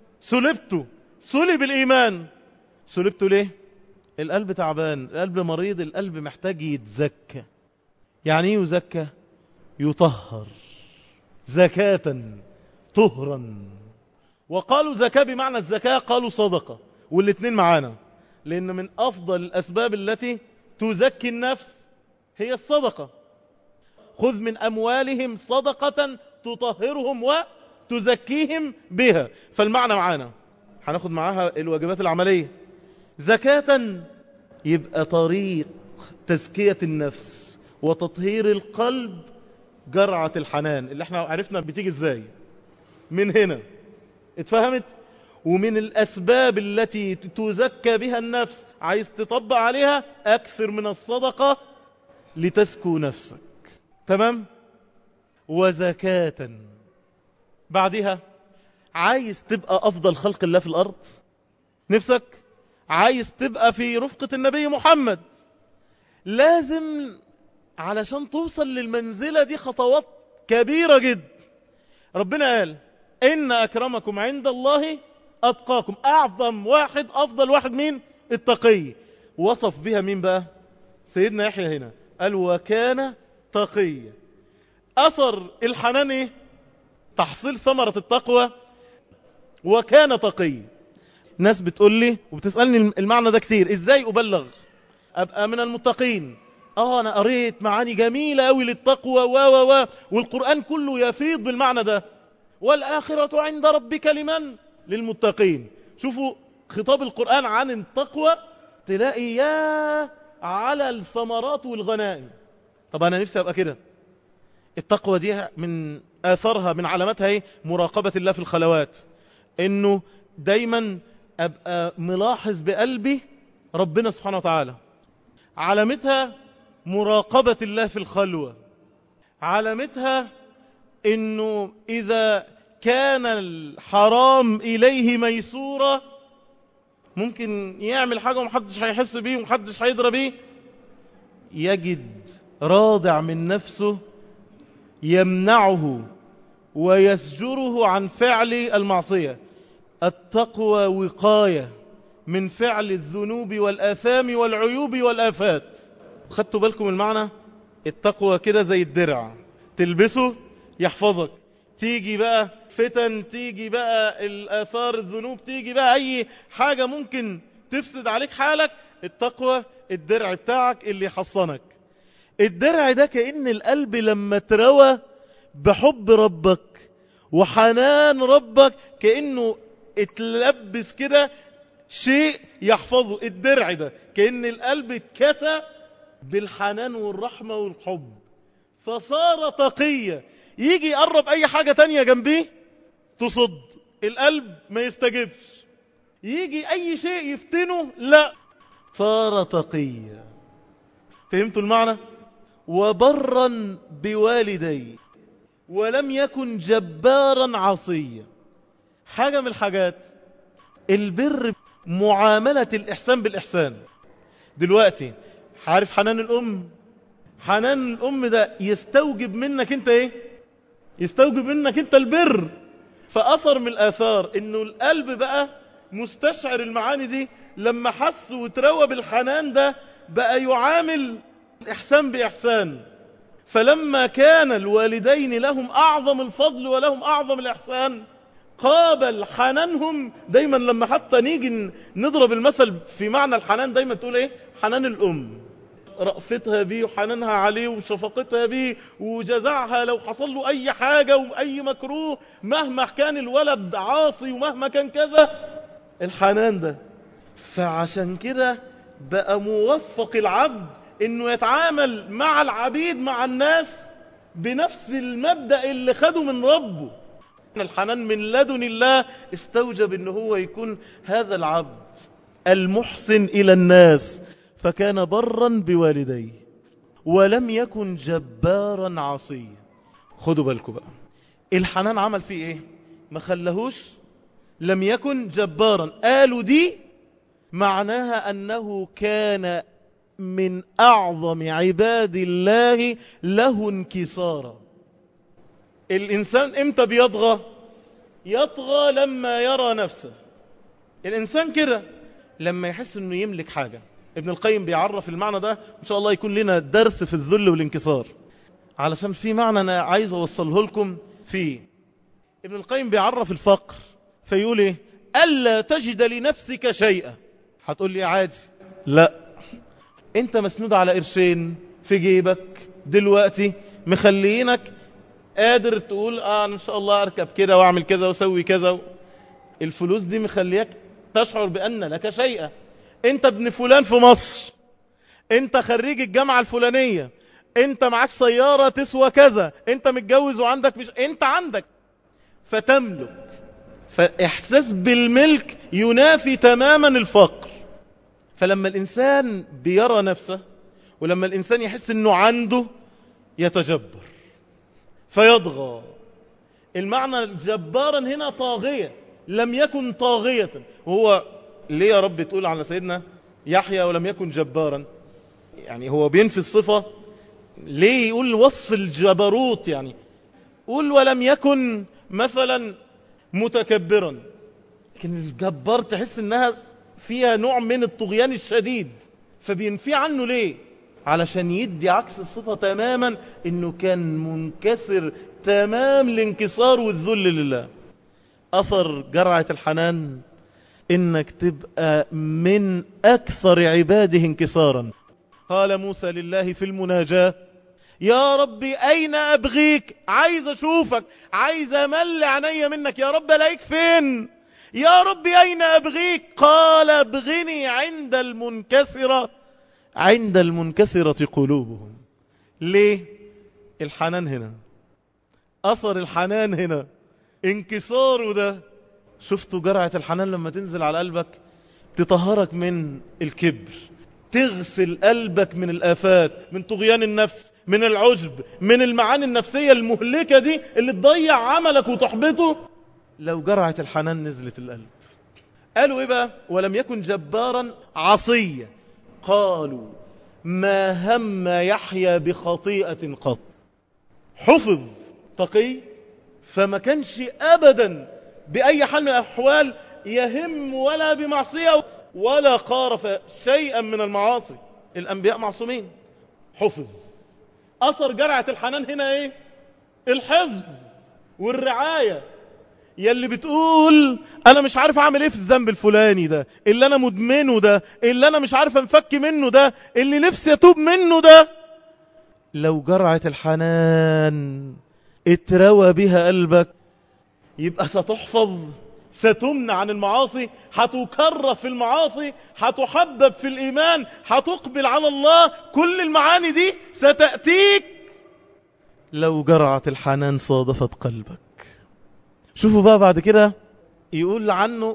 سلب الإيمان. سلبته ليه؟ القلب تعبان، القلب مريض، القلب محتاج يتزكى. يعني ايه يزكى؟ يطهر زكاة طهرا. وقالوا زكاة بمعنى الزكاة، قالوا صدقة، والاثنين معانا، لأن من أفضل الأسباب التي تزكي النفس هي الصدقة. خذ من أموالهم صدقة تطهرهم وتزكيهم بها. فالمعنى معانا، هناخد معاها الواجبات العملية. زكاة يبقى طريق تزكية النفس وتطهير القلب، جرعة الحنان اللي احنا عرفنا بتيجي ازاي من هنا، اتفهمت؟ ومن الأسباب التي تزكى بها النفس، عايز تطبق عليها أكثر من الصدقة لتزكو نفسك. تمام؟ وزكاة بعدها عايز تبقى أفضل خلق الله في الأرض، نفسك عايز تبقى في رفقة النبي محمد، لازم علشان توصل للمنزلة دي خطوات كبيرة جدا. ربنا قال إن أكرمكم عند الله أتقاكم. أفضل واحد مين؟ التقي. وصف بها مين بقى؟ سيدنا يحيى هنا قال وكان تقيا. أثر الحنان إيه؟ تحصيل ثمرة التقوى وكان تقيا. ناس بتقول لي وبتسألني المعنى ده كتير، إزاي أبلغ أبقى من المتقين؟ أنا قريت معاني جميلة أوي للتقوى والقرآن كله يفيض بالمعنى ده. والآخرة عند ربك لمن؟ للمتقين. شوفوا خطاب القرآن عن التقوى تلاقي يا على الثمرات والغنائم. طب أنا نفسي أبقى كده. التقوى دي من آثارها من علاماتها ايه؟ مراقبة الله في الخلوات، إنه دايما أبقى ملاحظ بقلبي ربنا سبحانه وتعالى. علامتها مراقبة الله في الخلوة. علامتها إنه إذا كان الحرام إليه ميسورة، ممكن يعمل حاجة ومحدش هيحس بيه ومحدش هيدرى بيه، يجد راضع من نفسه يمنعه ويسجره عن فعل المعصية. التقوى وقاية من فعل الذنوب والآثام والعيوب والآفات. خدتوا بالكم المعنى؟ التقوى كده زي الدرع، تلبسه يحفظك، تيجي بقى فتن، تيجي بقى الآثار الذنوب، تيجي بقى أي حاجة ممكن تفسد عليك حالك، التقوى الدرع بتاعك اللي يحصنك. الدرع ده كأن القلب لما تروى بحب ربك وحنان ربك كأنه اتلبس كده شيء يحفظه. الدرع ده كأن القلب اتكسى بالحنان والرحمة والحب، فصار تقيا. يجي يقرب أي حاجة تانية جنبيه تصد، القلب ما يستجبش. يجي أي شيء يفتنه، لا، صار تقيا. فهمتوا المعنى؟ وبرا بوالديه ولم يكن جبارا عصيا. حاجة من الحاجات البر، معاملة الإحسان بالإحسان. دلوقتي عارف حنان الأم؟ حنان الأم ده يستوجب منك أنت إيه؟ يستوجب منك أنت البر. فأثر من الآثار إنه القلب بقى مستشعر المعاني دي، لما حس وتروى بالحنان ده بقى يعامل الإحسان بإحسان. فلما كان الوالدين لهم أعظم الفضل ولهم أعظم الإحسان، قابل حنانهم. دايما لما حتى نيجي نضرب المثل في معنى الحنان دايما تقول ايه؟ حنان الأم، رأفتها بيه وحنانها عليه وشفقتها بيه وجزعها لو حصل له أي حاجة وأي مكروه، مهما كان الولد عاصي ومهما كان كذا، الحنان ده. فعشان كده بقى موفق العبد انه يتعامل مع العبيد مع الناس بنفس المبدأ اللي خده من ربه. الحنان من لدن الله استوجب انه هو يكون هذا العبد المحسن الى الناس، فكان برا بوالديه ولم يكن جبارا عصيا. خدوا بالكم بقى، الحنان عمل فيه ايه؟ ما خلهوش لم يكن جبارا. قالوا دي معناها انه كان من اعظم عباد الله له انكسارا. الإنسان إمتى بيطغى؟ يطغى لما يرى نفسه. الإنسان كده لما يحس أنه يملك حاجة. ابن القيم بيعرف المعنى ده، إن شاء الله يكون لنا درس في الذل والانكسار، علشان في معنى أنا عايز أوصله لكم فيه. ابن القيم بيعرف الفقر فيقول إيه؟ ألا تجد لنفسك شيئا. هتقول لي عادي، لا، أنت مسنود على قرشين في جيبك دلوقتي مخلينك قادر تقول أنا إن شاء الله أركب كده وأعمل كذا وأسوي كذا. الفلوس دي مخليك تشعر بأن لك شيئا. أنت ابن فلان في مصر، أنت خريج الجامعة الفلانية، أنت معك سيارة تسوى كذا، أنت متجوز وعندك أنت عندك، فتملك. فإحساس بالملك ينافي تماما الفقر. فلما الإنسان بيرى نفسه ولما الإنسان يحس أنه عنده، يتجبر فيضغى. المعنى جبارا هنا طاغية، لم يكن طاغية. وهو ليه يا رب تقول على سيدنا يحيى ولم يكن جبارا؟ يعني هو بينفي الصفة، ليه يقول وصف الجبروت؟ يعني قول ولم يكن مثلا متكبرا، لكن الجبار تحس انها فيها نوع من الطغيان الشديد، فبينفي عنه ليه؟ علشان يدي عكس الصفة تماما، انه كان منكسر تمام الانكسار والذل لله. اثر جرعة الحنان انك تبقى من اكثر عباده انكسارا. قال موسى لله في المناجاة: يا ربي أين أبغيك؟ عايز أشوفك، عايز أمل عيني منك، يا رب ألاقيك فين؟ يا ربي أين أبغيك؟ قال ابغني عند المنكسرة قلوبهم. ليه؟ الحنان هنا، أثر الحنان هنا، انكساره ده. شفتوا جرعة الحنان لما تنزل على قلبك تطهرك من الكبر، تغسل قلبك من الآفات، من طغيان النفس، من العجب، من المعاني النفسية المهلكة دي اللي تضيع عملك وتحبطه. لو جرعة الحنان نزلت القلب. قالوا إيه بقى؟ ولم يكن جبارا عصيا. قالوا ما هم يحيى بخطيئة قط. حفظ تقي، فما كانش أبدا بأي حال من الأحوال يهم ولا بمعصية ولا قارف شيئا من المعاصي. الأنبياء معصومين. حفظ. أثر جرعة الحنان هنا إيه؟ الحفظ والرعاية. يلي بتقول أنا مش عارف أعمل إيه في الذنب الفلاني ده، اللي أنا مدمنه ده، اللي أنا مش عارف أنفك منه ده، اللي نفسي أتوب منه ده، لو جرعة الحنان اتروى بها قلبك يبقى ستحفظ، ستمنع عن المعاصي، هتكرر في المعاصي، هتحبب في الإيمان، هتقبل على الله. كل المعاني دي ستأتيك لو جرعة الحنان صادفت قلبك. شوفوا بقى بعد كده يقول عنه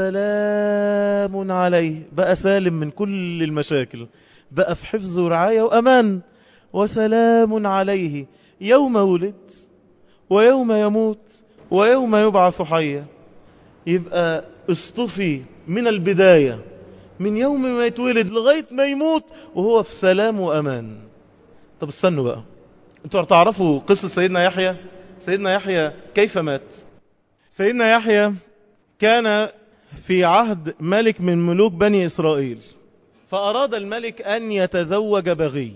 وسلام عليه، بقى سالم من كل المشاكل، بقى في حفظ ورعاية وأمان. وسلام عليه يوم ولد ويوم يموت ويوم يبعث حيا. يبقى اصطفي من البداية، من يوم ما يتولد لغاية ما يموت وهو في سلام وأمان. طب استنوا بقى، انتوا تعرفوا قصة سيدنا يحيى؟ سيدنا يحيى كيف مات؟ سيدنا يحيى كان في عهد ملك من ملوك بني إسرائيل، فأراد الملك أن يتزوج بغي،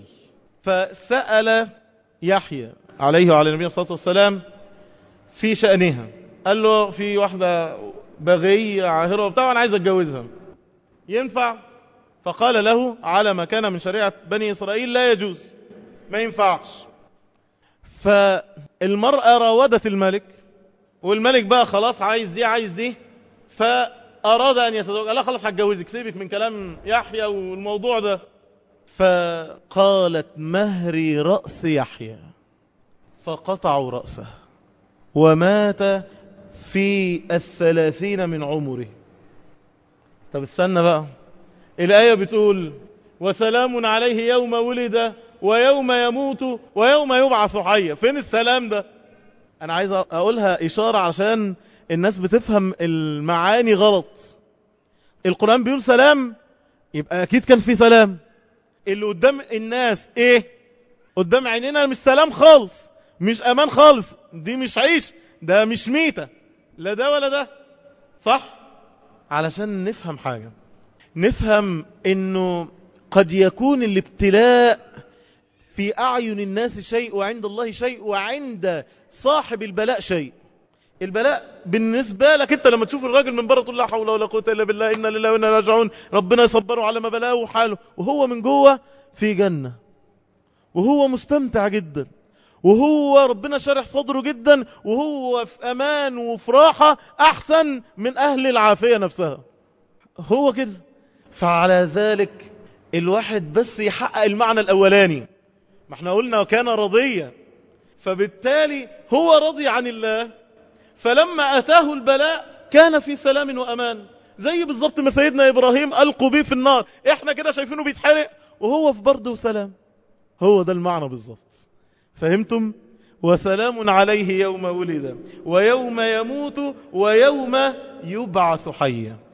فسأل يحيى عليه وعلى النبي صلى الله عليه وسلم في شأنها. قال له في واحدة بغي عاهرة وبتاع أنا عايز أتجوزها، ينفع؟ فقال له على ما كان من شريعة بني إسرائيل لا يجوز، ما ينفعش. فالمرأة راودت الملك، والملك بقى خلاص عايز دي عايز دي، فأراد أن يتزوج. قال لا خلاص هتجوزك، سيبك من كلام يحيى والموضوع ده. فقالت مهري رأس يحيى، فقطعوا رأسه ومات في 30 من عمره. طب استنى بقى، الآية بتقول وسلام عليه يوم ولد ويوم يموت ويوم يبعث حيا. فين السلام ده؟ أنا عايز أقولها إشارة عشان الناس بتفهم المعاني غلط. القرآن بيقول سلام، يبقى أكيد كان في سلام. اللي قدام الناس إيه؟ قدام عينينا مش سلام خالص، مش أمان خالص، دي مش عيش، ده مش ميتة، لا ده ولا ده، صح؟ علشان نفهم حاجة، نفهم إنه قد يكون الابتلاء في أعين الناس شيء وعند الله شيء وعند صاحب البلاء شيء. البلاء بالنسبة لك أنت لما تشوف الراجل من بره تقول لا حول ولا قوة إلا بالله إنا لله وإنا راجعون، ربنا يصبره على ما بلاه وحاله، وهو من جوه في جنة، وهو مستمتع جدا، وهو ربنا شارح صدره جدا، وهو في أمان وفي راحة أحسن من أهل العافية نفسها. هو كده. فعلى ذلك الواحد بس يحقق المعنى الأولاني، ما احنا قلنا وكان رضيا، فبالتالي هو رضي عن الله، فلما أتاه البلاء كان في سلام وأمان. زي بالضبط ما سيدنا إبراهيم ألقوا بيه في النار، احنا كده شايفينه بيتحرق وهو في برد وسلام. هو ده المعنى بالضبط. فهمتم؟ وسلام عليه يوم ولد ويوم يموت ويوم يبعث حيا.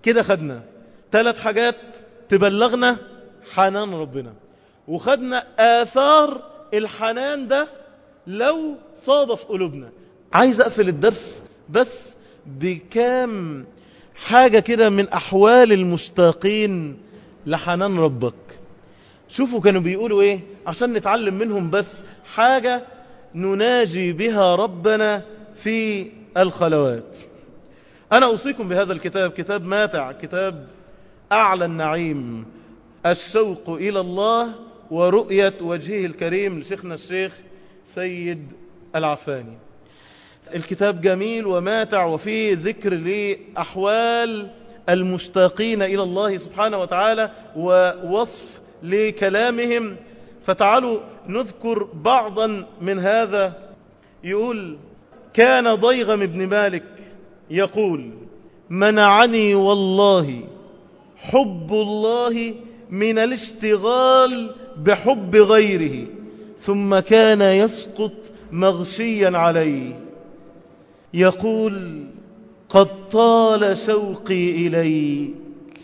كده خدنا 3 حاجات تبلغنا حنان ربنا، وخدنا آثار الحنان ده لو صادف قلوبنا. عايز أقفل الدرس بس بكام حاجة كده من أحوال المشتاقين لحنان ربك. شوفوا كانوا بيقولوا إيه عشان نتعلم منهم، بس حاجة نناجي بها ربنا في الخلوات. أنا أوصيكم بهذا الكتاب، كتاب ماتع، كتاب أعلى النعيم، الشوق إلى الله ورؤية وجهه الكريم لشيخنا الشيخ سيد العفاني. الكتاب جميل وماتع وفيه ذكر لأحوال المشتاقين إلى الله سبحانه وتعالى ووصف لكلامهم. فتعالوا نذكر بعضا من هذا. يقول: كان ضيغم بن مالك يقول: منعني والله حب الله من الاشتغال بحب غيره، ثم كان يسقط مغشيا عليه يقول: قد طال شوقي إليك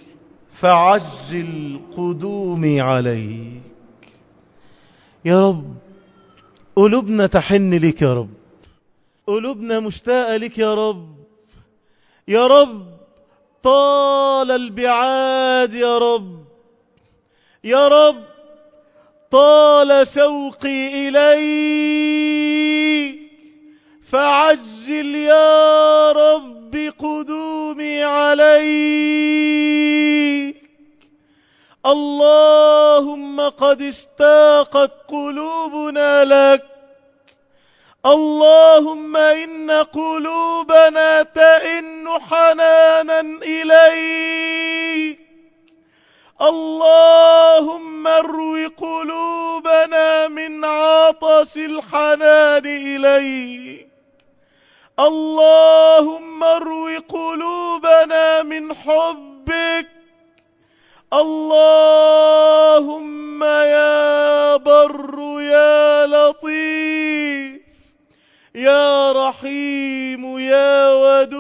فعجل قدومي عليك. يا رب قلوبنا تحن لك، يا رب قلوبنا مشتاقة لك، يا رب. يا رب طال البعاد، يا رب. يا رب طال شوقي إليك فعجل يا رب قدومي عليك. اللهم قد اشتاقت قلوبنا لك، اللهم إن قلوبنا تئن حنانا إليك. اللهم اروي قلوبنا من عطش الحنان إليك. اللهم اروي قلوبنا من حبك. اللهم يا بر يا لطيف يا رحيم يا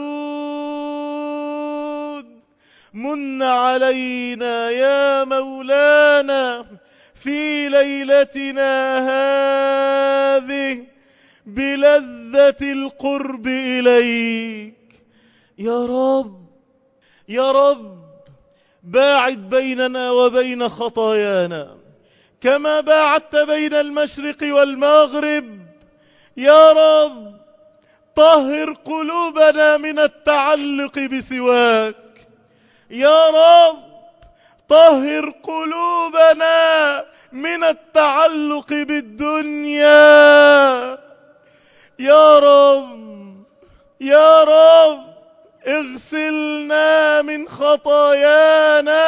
ودود، من علينا يا مولانا في ليلتنا هذه بلذة القرب إليك. يا رب يا رب باعد بيننا وبين خطايانا كما باعدت بين المشرق والمغرب. يا رب طهر قلوبنا من التعلق بسواك. يا رب طهر قلوبنا من التعلق بالدنيا. يا رب يا رب اغسلنا من خطايانا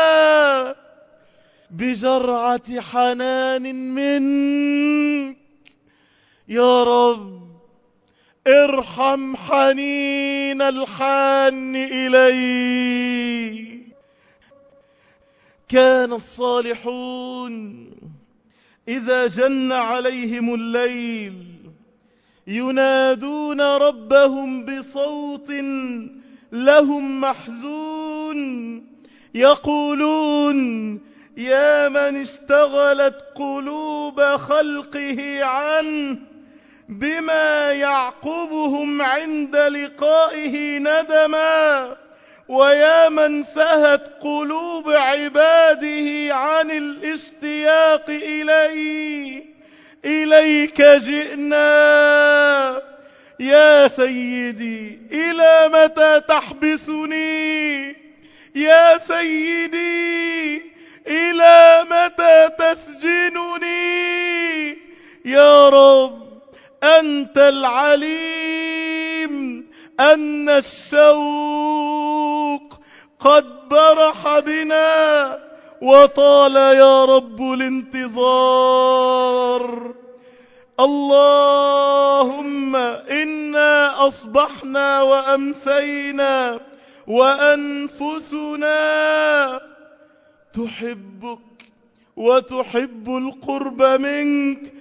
بجرعة حنان منك. يا رب ارحم حنين الحان إليك. كان الصالحون إذا جن عليهم الليل ينادون ربهم بصوت لهم محزون يقولون: يا من اشتغلت قلوب خلقه عنه بما يعقبهم عند لقائه ندما، ويا من سهت قلوب عباده عن الاشتياق إليه. إليك جئنا يا سيدي، إلى متى تحبسني يا سيدي، إلى متى تسجنني. يا رب أنت العليم أن الشوق قد برح بنا وطال يا رب الانتظار. اللهم إنا أصبحنا وأمسينا وأنفسنا تحبك وتحب القرب منك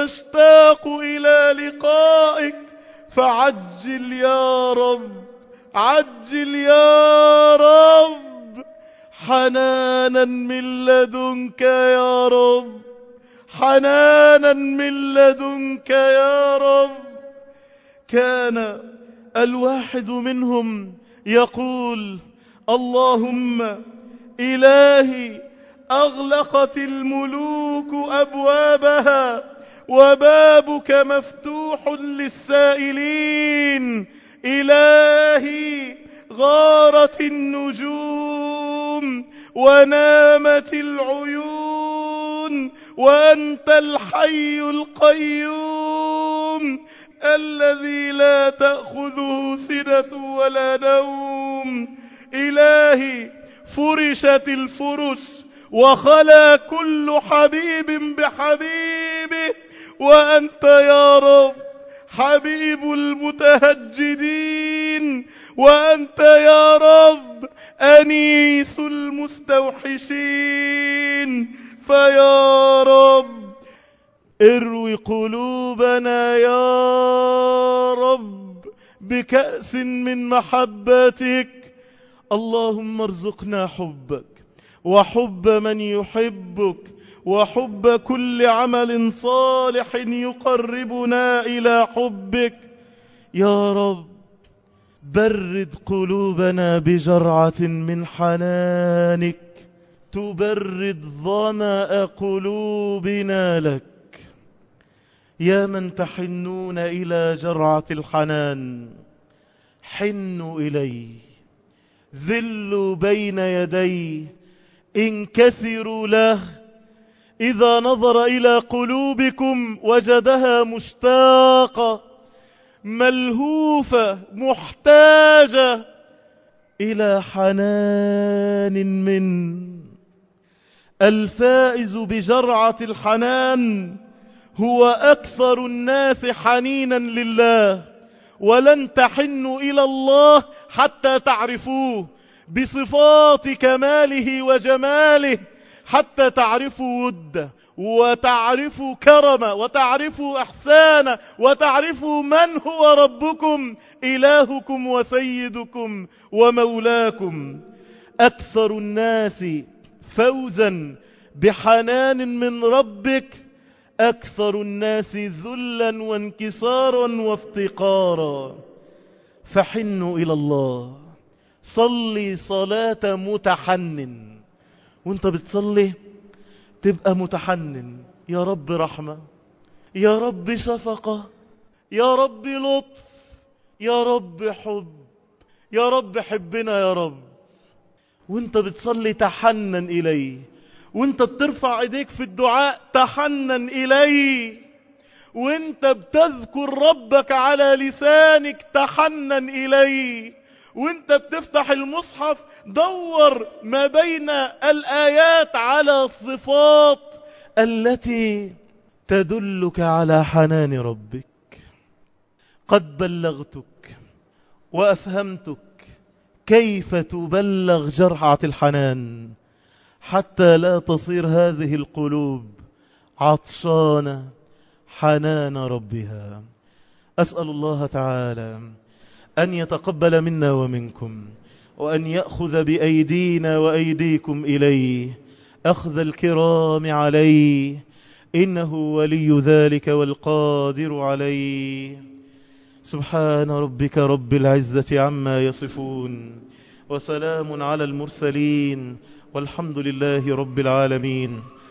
وتشتاق إلى لقائك، فعجل يا رب عجل يا رب حنانا من لدنك يا رب، حنانا من لدنك يا رب. كان الواحد منهم يقول: اللهم إلهي أغلقت الملوك أبوابها وبابك مفتوح للسائلين، إلهي غارت النجوم ونامت العيون وأنت الحي القيوم الذي لا تأخذه سنة ولا نوم. إلهي فرشت الفرش وخلا كل حبيب بحبيبه، وأنت يا رب حبيب المتهجدين، وأنت يا رب أنيس المستوحشين. فيا رب اروي قلوبنا يا رب بكأس من محبتك. اللهم ارزقنا حبك وحب من يحبك وحب كل عمل صالح يقربنا إلى حبك. يا رب برد قلوبنا بجرعة من حنانك تبرد ظمأ قلوبنا لك. يا من تحنون إلى جرعة الحنان، حنوا إلي، ذلوا بين يدي، انكسروا له. إذا نظر إلى قلوبكم وجدها مشتاقة ملهوفة محتاجة إلى حنان من الفائز بجرعة الحنان هو أكثر الناس حنينا لله. ولن تحنوا إلى الله حتى تعرفوه بصفات كماله وجماله، حتى تعرفوا وده وتعرفوا كرمه وتعرفوا احسانه وتعرفوا من هو ربكم إلهكم وسيدكم ومولاكم. أكثر الناس فوزا بحنان من ربك أكثر الناس ذلا وانكسارا وافتقارا. فحنوا إلى الله. صلي صلاة متحنن، وانت بتصلي تبقى متحنن. يا رب رحمة، يا رب شفقة، يا رب لطف، يا رب حب، يا رب حبنا يا رب. وانت بتصلي تحنن إليه، وانت بترفع ايديك في الدعاء تحنن إليه، وانت بتذكر ربك على لسانك تحنن إليه، وانت بتفتح المصحف دور ما بين الآيات على الصفات التي تدلك على حنان ربك. قد بلغتك وأفهمتك كيف تبلغ جرعة الحنان حتى لا تصير هذه القلوب عطشانة حنان ربها. أسأل الله تعالى أن يتقبل منا ومنكم، وأن يأخذ بأيدينا وأيديكم إليه أخذ الكرام عليه، إنه ولي ذلك والقادر عليه. سبحان ربك رب العزة عما يصفون، وسلام على المرسلين، والحمد لله رب العالمين.